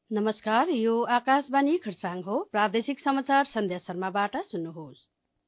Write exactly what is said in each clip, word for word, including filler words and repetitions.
नमस्कार, यो आकाशवाणी खरसाङ हो। प्रादेशिक समाचार सन्ध्या शर्माबाट सुन्नुहोस्।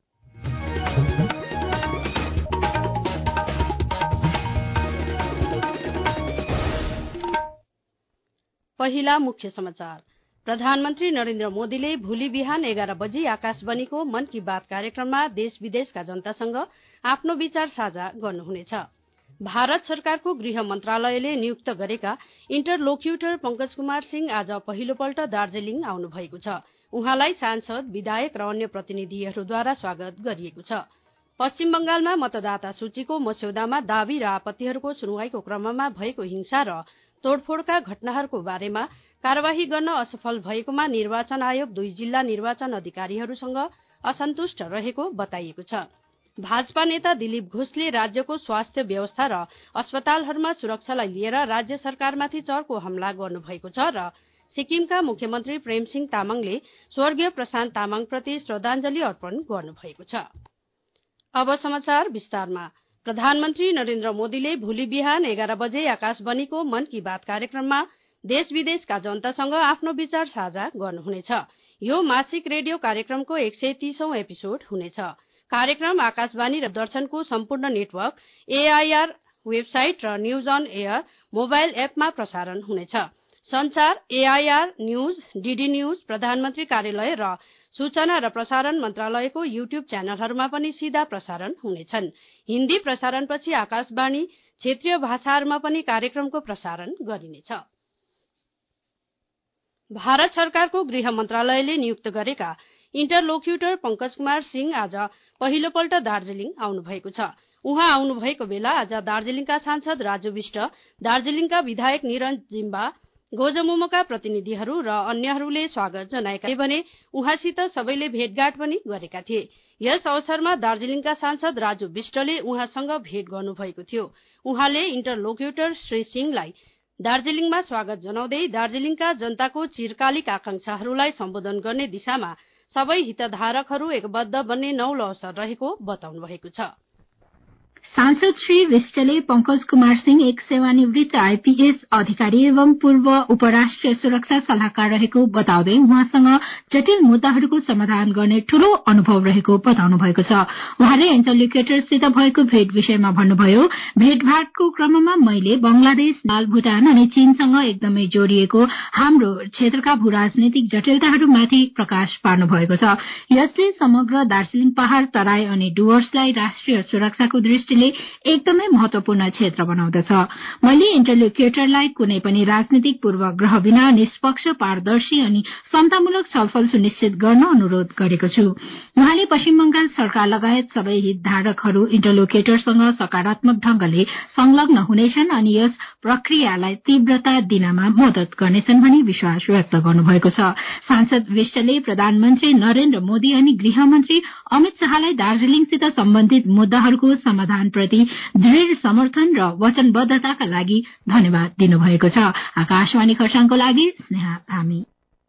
पहिला मुख्य समाचार। प्रधानमन्त्री नरेन्द्र मोदीले भोलि बिहान एघार बजी आकाशवाणीको मन की बात कार्यक्रममा देश विदेशका जनतासँग आफ्नो विचार साझा गर्नुहुनेछ। भारत सरकारको गृह मन्त्रालयले नियुक्त गरेका इन्टरलोक्युटर पंकज कुमार सिंह आज पहिलोपल्ट दार्जीलिङ आउनु भएको छ। उहाँलाई सांसद, विधायक र अन्य प्रतिनिधिहरूद्वारा स्वागत गरिएको छ। पश्चिम बंगालमा मतदाता सूचीको मस्यौदामा दावी र आपत्तिहरूको सुनवाईको क्रममा भएको हिंसा र तोडफोडका घटनाहरूको बारेमा कार्यवाही गर्न असफल भएकोमा निर्वाचन आयोग दुई जिल्ला निर्वाचन अधिकारीहरूसँग असन्तुष्ट रहेको बताइएको छ। भाजपा नेता दिलीप घोषले राज्यको स्वास्थ्य व्यवस्था र अस्पतालहरूमा सुरक्षालाई लिएर राज्य सरकारमाथि चर्को हमला गर्नुभएको छ र सिक्किमका मुख्यमन्त्री प्रेमसिंह तामाङले स्वर्गीय प्रशान्त तामाङप्रति श्रद्धाञ्जली अर्पण गर्नुभएको छ। अब समाचार विस्तारमा। प्रधानमन्त्री नरेन्द्र मोदीले भोलि बिहान एघार बजे आकाशवाणीको मन की बात कार्यक्रममा देश विदेशका जनतासँग आफ्नो विचार साझा गर्नुहुनेछ। यो मासिक रेडियो कार्यक्रमको एक सय तीसौं एपिसोड हुनेछ। कार्यक्रम आकाशवाणी र दर्शनको सम्पूर्ण नेटवर्क, एआईआर वेबसाइट र न्यूज अन एयर मोबाइल एपमा प्रसारण हुनेछ। संचार, एआईआर न्यूज, डीडी न्यूज, प्रधानमन्त्री कार्यालय र सूचना र प्रसारण मन्त्रालयको यूट्यूब च्यानलहरूमा पनि सीधा प्रसारण हुनेछन्। हिन्दी प्रसारणपछि आकाशवाणी क्षेत्रीय भाषाहरूमा पनि कार्यक्रमको प्रसारण गरिनेछ। भारत सरकारको गृह मन्त्रालयले नियुक्त गरेका इन्टरलोक्युटर पंकज कुमार सिंह आज पहिलोपल्ट दार्जीलिङ आउनु भएको छ। उहाँ आउनु भएको बेला आज दार्जीलिङका सांसद राजु विष्ट, दार्जीलिङका विधायक निरज जिम्बा, गोजमुमोका प्रतिनिधिहरू र अन्यहरूले स्वागत जनाएका थिए भने उहाँसित सबैले भेटघाट पनि गरेका थिए। यस अवसरमा दार्जीलिङका सांसद राजु विष्टले उहाँसँग भेट गर्नुभएको थियो। उहाँले इन्टरलोक्युटर श्री सिंहलाई दार्जीलिङमा स्वागत जनाउँदै दार्जीलिङका जनताको चिरकालिक आकांक्षाहरूलाई सम्बोधन गर्ने दिशामा सबै हितधारकहरू एकबद्ध बन्ने नौलो अवसर रहेको बताउनु भएको छ। सांसद श्री विष्टले पंकज कुमार सिंह एक सेवानिवृत्त आईपीएस अधिकारी एवं पूर्व उपराष्ट्रिय सुरक्षा सल्लाहकार रहेको बताउँदै उहाँसँग जटिल मुद्दाहरूको समाधान गर्ने ठूलो अनुभव रहेको बताउनु भएको छ। उहाँले इन्टरलोक्युटरसित भएको भेट विषयमा भन्नुभयो, भेटघाटको क्रममा मैले बंगलादेश, नेपाल, भूटान अनि चीनसँग एकदमै जोडिएको हाम्रो क्षेत्रका भू राजनीतिक जटिलताहरूमाथि प्रकाश पार्नु भएको छ। यसले समग्र दार्जीलिङ पहाड़, तराई अनि डुवर्सलाई राष्ट्रिय सुरक्षाको दृष्टिले एकदमै महत्वपूर्ण क्षेत्र बनाउँदछ। मैले इन्टरलोक्युटरलाई कुनै पनि राजनीतिक पूर्वग्रह बिना निष्पक्ष, पारदर्शी अनि समतामूलक छलफल सुनिश्चित गर्न अनुरोध गरेको छु। उहाँले पश्चिम बंगाल सरकार लगायत सबै हितधारकहरू इन्टरलोक्युटरसँग सकारात्मक ढंगले संलग्न हुनेछन् अनि यस प्रक्रियालाई तीव्रता दिनमा मद्दत गर्नेछन् भनी विश्वास व्यक्त गर्नुभएको छ। सांसद विष्टले प्रधानमन्त्री नरेन्द्र मोदी अनि गृहमन्त्री अमित शाहलाई दार्जीलिङसित सम्बन्धित मुद्दाहरूको समाधान प्रति दृढ़ समर्थन र वचनबद्धताका लागि धन्यवाद दिनुभएको छ। आकाशवाणी खरसाङको लागि स्नेहा धामी।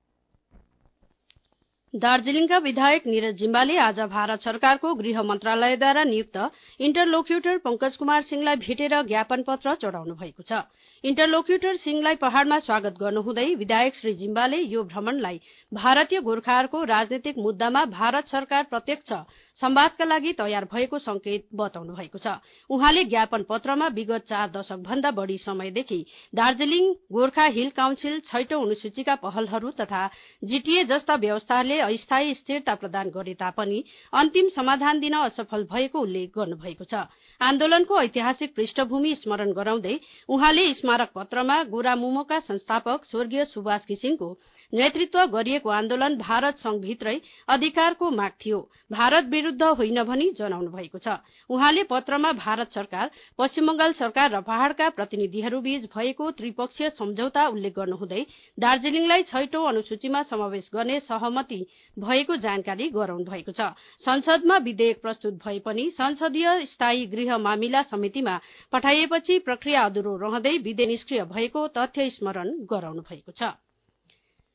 दार्जीलिङका विधायक निरज जिम्बाले आज भारत सरकारको गृह मन्त्रालयद्वारा नियुक्त इन्टरलोक्युटर पंकज कुमार सिंहलाई भेटेर ज्ञापन पत्र चढ़ाउनु भएको छ। इन्टरलोक्युटर सिंहलाई पहाड़मा स्वागत गर्नुहुँदै विधायक श्री जिम्बाले यो भ्रमणलाई भारतीय गोर्खाहरूको राजनीतिक मुद्दामा भारत सरकार प्रत्यक्ष संवादका लागि तयार भएको संकेत बताउनु भएको छ। उहाँले ज्ञापन पत्रमा विगत चार दशक भन्दा बढ़ी समयदेखि दार्जीलिङ गोर्खा हिल काउन्सिल, छैटौं अनुसूचीका पहलहरू तथा जीटीए जस्ता व्यवस्थाहरूले अस्थायी स्थिरता प्रदान गरे तापनि अन्तिम समाधान दिन असफल भएको उल्लेख गर्नुभएको छ। आन्दोलनको ऐतिहासिक पृष्ठभूमि स्मरण गराउँदै उहाँले स्मारक पत्रमा गोरामुमोका संस्थापक स्वर्गीय सुभाष घिसिङको नेतृत्व गरिएको आन्दोलन भारत संघभित्रै अधिकारको माग थियो, भारत विरूद्ध होइन भनी जनाउनु भएको छ। उहाँले पत्रमा भारत सरकार, पश्चिम बंगाल सरकार र पहाड़का प्रतिनिधिहरूबीच भएको त्रिपक्षीय सम्झौता उल्लेख गर्नुहुँदै दार्जीलिङलाई छैटौं अनुसूचीमा समावेश गर्ने सहमति भएको जानकारी गराउनु भएको छ। संसदमा विधेयक प्रस्तुत भए पनि संसदीय स्थायी गृह मामिला समितिमा पठाइएपछि प्रक्रिया अधुरो रहँदै विधेयक निष्क्रिय भएको तथ्य स्मरण गराउनु भएको छ।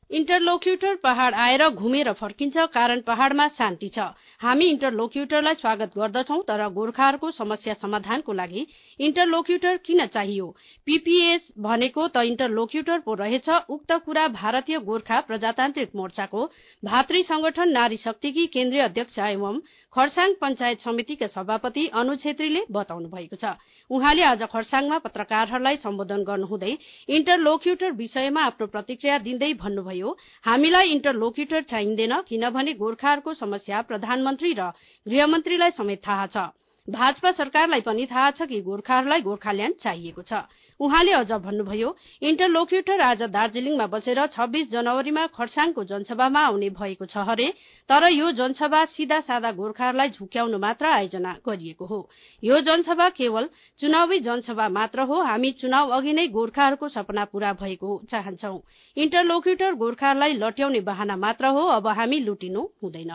इन्टरलोक्युटर पहाड़ आएर घुमेर फर्किन्छ, कारण पहाड़मा शान्ति छ। हामी इन्टरलोक्युटरलाई स्वागत गर्दछौं, तर गोर्खाहरूको समस्या समाधानको लागि इन्टरलोक्युटर किन चाहियो? पीपीएस भनेको त इन्टरलोक्युटर पो रहेछ। उक्त कुरा भारतीय गोर्खा प्रजातान्त्रिक मोर्चाको भातृ संगठन नारी शक्तिकी केन्द्रीय अध्यक्ष एवं खरसाङ पञ्चायत समितिका सभापति अनु छेत्रीले बताउनु भएको छ। उहाँले आज खरसाङमा पत्रकारहरूलाई सम्बोधन गर्नुहुँदै इन्टरलोक्युटर विषयमा आफ्नो प्रतिक्रिया दिँदै भन्नुभयो, हामीलाई इन्टरलोक्युटर चाहिँदैन, किनभने गोर्खाहरूको समस्या प्रधानमन्त्री र गृहमन्त्रीलाई समेत थाहा छ। भाजपा सरकारलाई पनि थाहा छ कि गोर्खाहरूलाई गोर्खाल्याण्ड चाहिएको छ। उहाँले अझ भन्नुभयो, इन्टरलोक्युटर आज दार्जीलिङमा बसेर छब्बीस जनवरीमा खरसाङको जनसभामा आउने भएको छ हरे, तर यो जनसभा सीधा सादा गोर्खाहरूलाई झुक्याउनु मात्र आयोजना गरिएको हो। यो जनसभा केवल चुनावी जनसभा मात्र हो। हामी चुनाव अघि नै गोर्खाहरूको सपना पूरा भएको चाहन्छौं। इन्टरलोक्युटर गोर्खाहरूलाई लट्याउने बहाना मात्र हो। अब हामी लुटिनु हुँदैन।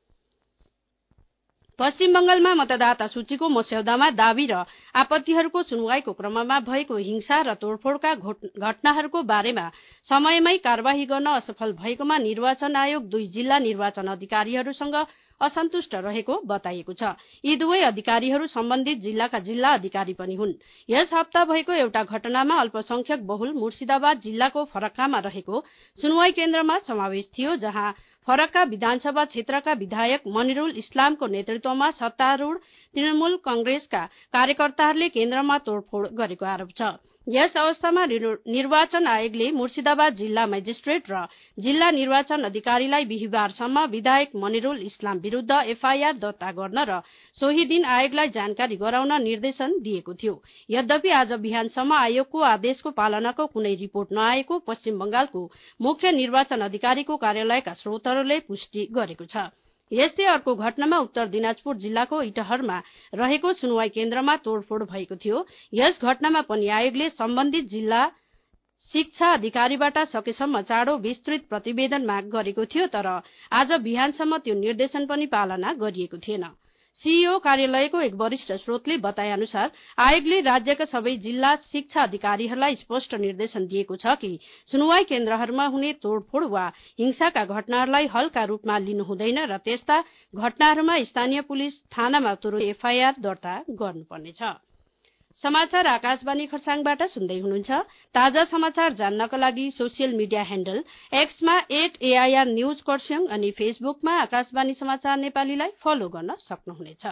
पश्चिम बंगालमा मतदाता सूचीको मस्यौदामा दावी र आपत्तिहरूको सुनवाईको क्रममा भएको हिंसा र तोडफोडका घटनाहरूको बारेमा समयमै कार्यवाही गर्न असफल भएकोमा निर्वाचन आयोग दुई जिल्ला निर्वाचन अधिकारीहरूसँग असन्तुष्ट रहेको बताइएको छ। यी दुवै अधिकारीहरू सम्बन्धित जिल्लाका जिल्ला अधिकारी पनि हुन्। यस हप्ता भएको एउटा घटनामा अल्पसंख्यक बहुल मुर्शिदाबाद जिल्लाको फरक्कामा रहेको सुनवाई केन्द्रमा समावेश थियो, जहाँ फरक्का विधानसभा क्षेत्रका विधायक मनिरुल इस्लामको नेतृत्वमा सत्तारूढ़ तृणमूल कंग्रेसका कार्यकर्ताहरूले केन्द्रमा तोडफोड गरेको आरोप छ। यस अवस्थामा निर्वाचन आयोगले मुर्शिदाबाद जिल्ला मजिस्ट्रेट र जिल्ला निर्वाचन अधिकारीलाई बिहिबारसम्म विधायक मनिरुल इस्लाम विरूद्ध एफआईआर दर्ता गर्न र सोही दिन आयोगलाई जानकारी गराउन निर्देशन दिएको थियो। यद्यपि आज बिहानसम्म आयोगको आदेशको पालनाको कुनै रिपोर्ट नआएको पश्चिम बंगालको मुख्य निर्वाचन अधिकारीको कार्यालयका स्रोतहरूले पुष्टि गरेको छ। यस्तै अर्को घटनामा उत्तर दिनाजपुर जिल्लाको इटहरमा रहेको सुनवाई केन्द्रमा तोडफोड भएको थियो। यस घटनामा पनि आयोगले सम्बन्धित जिल्ला शिक्षा अधिकारीबाट सकेसम्म चाँडो विस्तृत प्रतिवेदन माग गरेको थियो, तर आज बिहानसम्म त्यो निर्देशन पनि पालना गरिएको थिएन। सीईओ कार्यालयको एक वरिष्ठ स्रोतले बताए अनुसार आयोगले राज्यका सबै जिल्ला शिक्षा अधिकारीहरूलाई स्पष्ट निर्देशन दिएको छ कि सुनवाई केन्द्रहरूमा हुने तोडफोड वा हिंसाका घटनाहरूलाई हल्का रूपमा लिनु हुँदैन र त्यस्ता घटनाहरूमा स्थानीय पुलिस थानामा तुरुन्त एफआईआर दर्ता गर्नुपर्नेछ। समाचार आकाशवाणी खरसाङबाट सुन्दै हुनुहुन्छ। ताजा समाचार जान्नका लागि सोसियल मिडिया ह्यान्डल एक्समा एट एआईआर न्यूज खरसाङ अनि फेसबुकमा आकाशवाणी समाचार नेपालीलाई फलो गर्न सक्नुहुनेछ।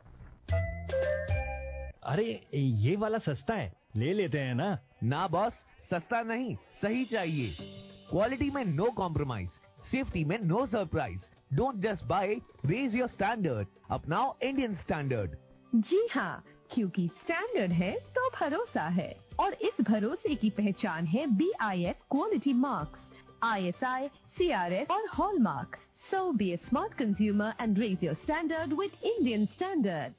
अरे ये वाला सस्ता है, ले लेते हैं ना? ना बॉस, सस्ता नहीं, सही चाहिए। क्वालिटी में नो कॉम्प्रोमाइज, सेफ्टी में no surprise. Don't just buy, raise your standard. अपनाओ इंडियन स्टैंडर्ड। जी हाँ, क्योंकि स्टैंडर्ड है तो भरोसा है, और इस भरोसे की पहचान है B I S quality marks, I S I, C R S और hallmark. So be a smart consumer and raise your standard with Indian standards.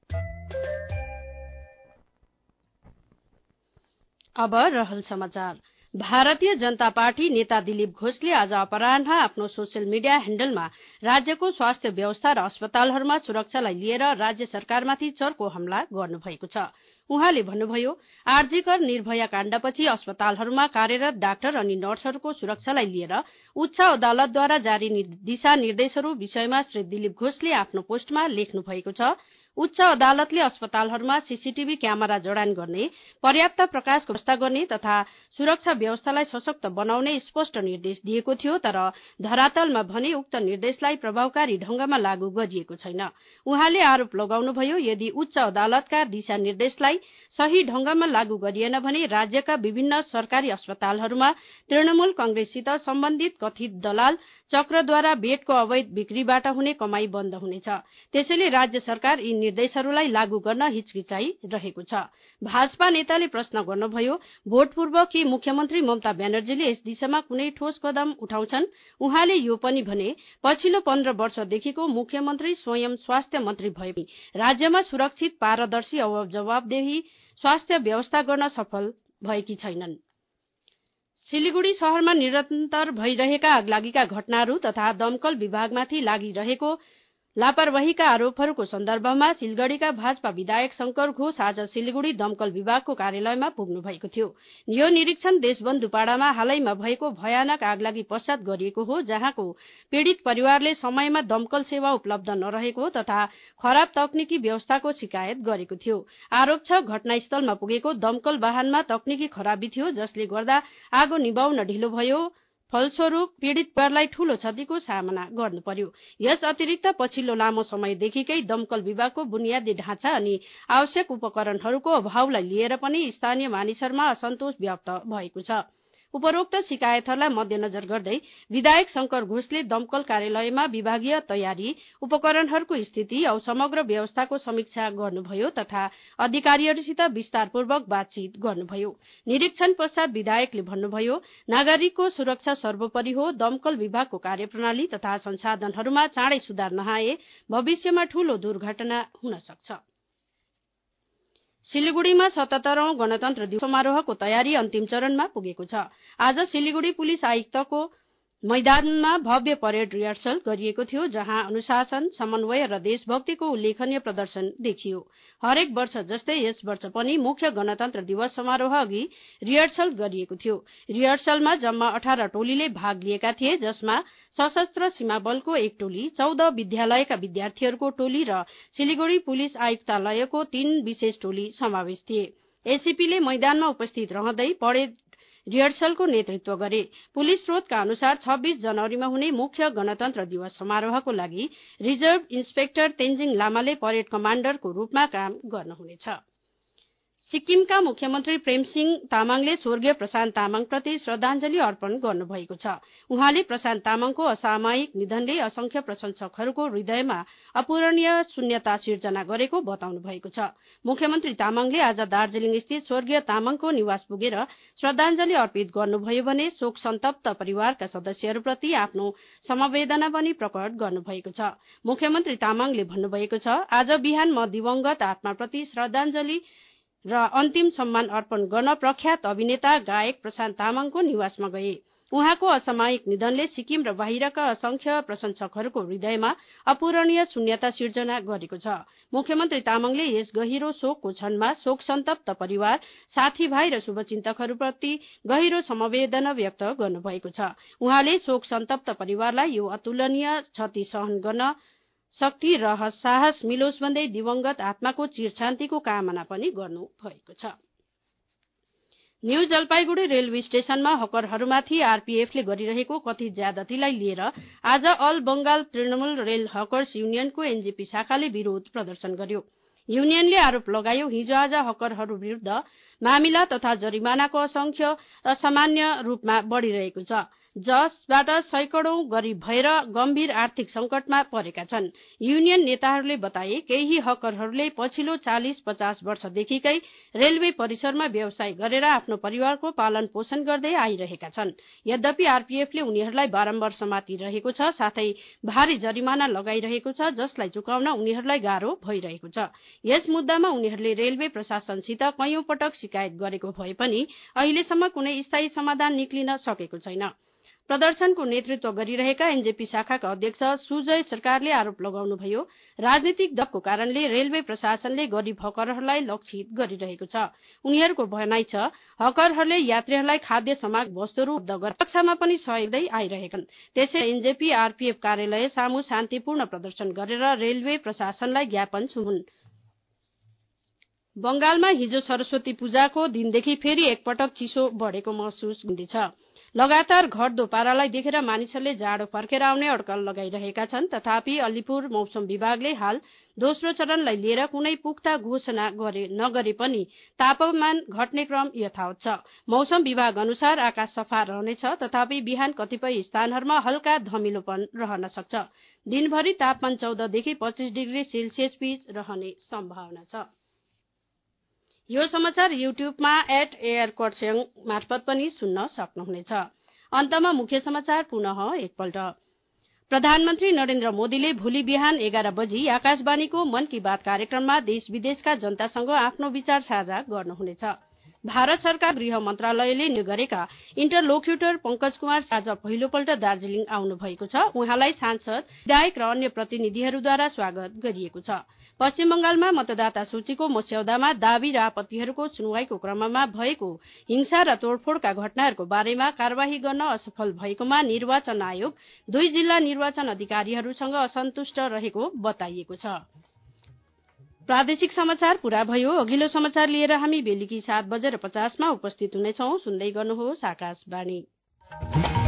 अब रहल समाचार। भारतीय जनता पार्टी नेता दिलीप घोषले आज अपराह्न आफ्नो सोसियल मिडिया ह्यान्डलमा राज्यको स्वास्थ्य व्यवस्था र अस्पतालहरूमा सुरक्षालाई लिएर राज्य सरकारमाथि चर्को हमला गर्नुभएको छ। उहाँले भन्नुभयो, आरजीकर निर्भया काण्डपछि अस्पतालहरूमा कार्यरत डाक्टर अनि नर्सहरूको सुरक्षालाई लिएर उच्च अदालतद्वारा जारी दिशा निर्देशहरू विषयमा श्री दिलीप घोषले आफ्नो पोस्टमा लेख्नु भएको छ। उच्च अदालतले अस्पतालहरूमा सीसीटीभी क्यामेरा जडान गर्ने, पर्याप्त प्रकाशको व्यवस्था गर्ने तथा सुरक्षा व्यवस्थालाई सशक्त बनाउने स्पष्ट निर्देश दिएको थियो, तर धरातलमा भने उक्त निर्देशलाई प्रभावकारी ढंगमा लागू गरिएको छैन। उहाँले आरोप लगाउनुभयो, यदि उच्च अदालतका दिशा निर्देशलाई सही ढंगमा लागू गरिएन भने राज्यका विभिन्न सरकारी अस्पतालहरूमा तृणमूल कंग्रेससित सम्बन्धित कथित दलाल चक्रद्वारा बेडको अवैध बिक्रीबाट हुने कमाई बन्द हुनेछ। त्यसैले राज्य सरकार यी निर्देशहरूलाई लागू गर्न हिचकिचाइ रहेको छ। भाजपा नेताले प्रश्न गर्नुभयो, भोट पूर्व के मुख्यमन्त्री ममता ब्यानर्जीले यस दिशामा कुनै ठोस कदम उठाउँछन्? उहाँले यो पनि भने, पछिल्लो पन्ध्र वर्षदेखिको मुख्यमन्त्री स्वयं स्वास्थ्य मन्त्री भए पनि राज्यमा सुरक्षित, पारदर्शी औ जवाबदेही स्वास्थ्य व्यवस्था गर्न सफल भएकी छैनन्। सिलिगुडी शहरमा निरन्तर भइरहेका आगलागीका घटनाहरू तथा दमकल विभागमाथि लागिरहेको लापरवाहीका आरोपहरूको सन्दर्भमा सिलगढ़ीका भाजपा विधायक शंकर घोष आज सिलगढ़ी दमकल विभागको कार्यालयमा पुग्नु भएको थियो। यो निरीक्षण देशबन्धुपाडामा हालैमा भएको भयानक आगलागी पश्चात गरिएको हो, जहाँको पीड़ित परिवारले समयमा दमकल सेवा उपलब्ध नरहेको तथा खराब तकनिकी व्यवस्थाको शिकायत गरेको थियो। आरोप छ घटनास्थलमा पुगेको दमकल वाहनमा तकनिकी खराबी थियो, जसले गर्दा आगो निभाउन ढिलो भयो। फलस्वरूप पीड़ित परिवारलाई ठूलो क्षतिको सामना गर्नु पर्यो। यस अतिरिक्त पछिल्लो लामो समयदेखिकै दमकल विभागको बुनियादी ढाँचा अनि आवश्यक उपकरणहरूको अभावलाई लिएर पनि स्थानीय मानिसहरूमा असन्तोष व्यक्त भएको छ। उपरोक्त शिकायतहरूलाई मध्यनजर गर्दै विधायक शंकर घोषले दमकल कार्यालयमा विभागीय तयारी, उपकरणहरूको स्थिति औ समग्र व्यवस्थाको समीक्षा गर्नुभयो तथा अधिकारीहरूसित विस्तारपूर्वक बातचीत गर्नुभयो। निरीक्षण पश्चात विधायकले भन्नुभयो, नागरिकको सुरक्षा सर्वोपरि हो। दमकल विभागको कार्यप्रणाली तथा संसाधनहरूमा चाँडै सुधार नआए भविष्यमा ठूलो दुर्घटना हुन सक्छ। सिलिगुड़ीमा सतहत्तरौं गणतन्त्र दिवस समारोहको तयारी अन्तिम चरणमा पुगेको छ। आज सिलिगुड़ी पुलिस आयुक्तको मैदानमा भव्य परेड रिहर्सल गरिएको थियो, जहाँ अनुशासन, समन्वय र देशभक्तिको उल्लेखनीय प्रदर्शन देखियो। हरेक वर्ष जस्तै यस वर्ष पनि मुख्य गणतन्त्र दिवस समारोह अघि रिहर्सल गरिएको थियो। रिहर्सलमा जम्मा अठार टोलीले भाग लिएका थिए, जसमा सशस्त्र सीमा बलको एक टोली, चौध विद्यालयका विद्यार्थीहरूको टोली र सिलिगुड़ी पुलिस आयुक्तालयको तीन विशेष टोली समावेश थिए। एसीपीले मैदानमा उपस्थित रहँदै परेड रिहर्सलको नेतृत्व गरे। पुलिस स्रोतका अनुसार छब्बीस जनवरीमा हुने मुख्य गणतन्त्र दिवस समारोहको लागि रिजर्भ इन्सपेक्टर तेन्जिङ लामाले परेड कमाण्डरको रूपमा काम गर्नुहुनेछ। सिक्किमका मुख्यमन्त्री प्रेमसिंह तामाङले स्वर्गीय प्रशान्त तामाङप्रति श्रद्धाञ्जली अर्पण गर्नुभएको छ। उहाँले प्रशान्त तामाङको असामयिक निधनले असंख्य प्रशंसकहरूको हृदयमा अपूरणीय शून्यता सिर्जना गरेको बताउनु भएको छ। मुख्यमन्त्री तामाङले आज दार्जीलिङ स्थित स्वर्गीय तामाङको निवास पुगेर श्रद्धाञ्जली अर्पित गर्नुभयो भने शोक सन्तप्त परिवारका सदस्यहरूप्रति आफ्नो समवेदना पनि प्रकट गर्नुभएको छ। मुख्यमन्त्री तामाङले भन्नुभएको छ, आज बिहान म दिवंगत आत्माप्रति श्रद्धाञ्जली र अन्तिम सम्मान अर्पण गर्न प्रख्यात अभिनेता गायक प्रशान्त तामाङको निवासमा गए। उहाँको असामयिक निधनले सिक्किम र बाहिरका असंख्य प्रशंसकहरूको हृदयमा अपूरणीय शून्यता सिर्जना गरेको छ। मुख्यमन्त्री तामाङले यस गहिरो शोकको क्षणमा शोक सन्तप्त परिवार, साथीभाइ र शुभचिन्तकहरूप्रति गहिरो समवेदना व्यक्त गर्नुभएको छ। उहाँले शोक सन्तप्त परिवारलाई यो अतुलनीय क्षति सहन गर्न शक्ति र साहस मिलोस् भन्दै दिवंगत आत्माको चिरशान्तिको कामना पनि गर्नु भएको छ। न्यू जलपाइगुड़ी रेलवे स्टेशनमा हकरहरूमाथि आरपीएफले गरिरहेको कथित ज्यादतीलाई लिएर आज all Bengal Trinamool rail hawkers युनियनको एनजेपी शाखाले विरोध प्रदर्शन गर्यो। युनियनले आरोप लगायो, हिजो आज हकरहरू विरुद्ध मामिला तथा जरिमानाको असंख्य असामान्य रूपमा बढ़िरहेको छ, जसबाट सैकडौं गरिब भएर गम्भीर आर्थिक संकटमा परेका छन्। युनियन नेताहरूले बताए, केही हकरहरूले पछिल्लो चालीस पचास वर्षदेखिकै रेलवे परिसरमा व्यवसाय गरेर आफ्नो परिवारको पालन पोषण गर्दै आइरहेका छन्। यद्यपि आरपीएफले उनीहरूलाई बारम्बार समातिरहेको छ, साथै भारी जरिमाना लगाइरहेको छ, जसलाई चुकाउन उनीहरूलाई गाह्रो भइरहेको छ। यस मुद्दामा उनीहरूले रेलवे प्रशासनसित कैयौं पटक शिकायत गरेको भए पनि अहिलेसम्म कुनै स्थायी समाधान निक्लिन सकेको छैन। प्रदर्शनको नेतृत्व गरिरहेका एनजेपी शाखाका अध्यक्ष सुजय सरकारले आरोप लगाउनुभयो, राजनीतिक दबावको कारणले रेलवे प्रशासनले गरिब हकरहरूलाई लक्षित गरिरहेको छ। उनीहरूको भनाइ छ, हकरहरूले यात्रीहरूलाई खाद्य सामग्री वस्तुहरू उपलब्ध गर्न सुरक्षामा पनि सहयोग गर्दै आइरहेछन्। त्यसै एनजेपी आरपीएफ कार्यालय सामु शान्तिपूर्ण प्रदर्शन गरेर रेलवे प्रशासनलाई ज्ञापन सुनाउन्। बंगालमा हिजो सरस्वती पूजाको दिनदेखि फेरि एकपटक चिसो बढेको महसुस हुँदैछ। लगातार घट्दो पारालाई देखेर मानिसहरूले जाडो फर्केर आउने अड्कल लगाइरहेका छन्। तथापि अलिपुर मौसम विभागले हाल दोस्रो चरणलाई लिएर कुनै पुख्ता घोषणा गरे नगरे पनि तापमान घट्ने क्रम यथावत छ। मौसम विभाग अनुसार आकाश सफा रहनेछ, तथापि बिहान कतिपय स्थानहरूमा हल्का धमिलोपन रहन सक्छ। दिनभरि तापमान चौधदेखि पच्चीस डिग्री सेल्सियस बीच रहने सम्भावना छ। यो समाचार युट्युबमा एट एयर कर्स्याङ मार्फत पनि सुन्न सक्नुहुनेछ। अन्तमा मुख्य समाचार पुनः एकपल्ट। प्रधानमन्त्री नरेन्द्र मोदीले भोलि बिहान एघार बजी आकाशवाणीको मन की बात कार्यक्रममा देश विदेशका जनतासँग आफ्नो विचार साझा गर्नुहुनेछ। भारत सरकार गृह मन्त्रालयले निर्णय गरेका इन्टरलोक्युटर पंकज कुमार आज पहिलोपल्ट दार्जीलिङ आउनु भएको छ। उहाँलाई सांसद, विधायक र अन्य प्रतिनिधिहरूद्वारा स्वागत गरिएको छ। पश्चिम बंगालमा मतदाता सूचीको मस्यौदामा दावी र आपत्तिहरूको सुनवाईको क्रममा भएको हिंसा र तोडफोडका घटनाहरूको बारेमा कार्यवाही गर्न असफल भएकोमा निर्वाचन आयोग दुई जिल्ला निर्वाचन अधिकारीहरूसँग असन्तुष्ट रहेको बताइएको छ। प्रादेशिक समाचार पूरा भयो। अघिल्लो समाचार लिएर हामी बेलुकी सात बजेर पचासमा उपस्थित हुनेछौं। सुन्दै गर्नुहोस् आकाशवाणी।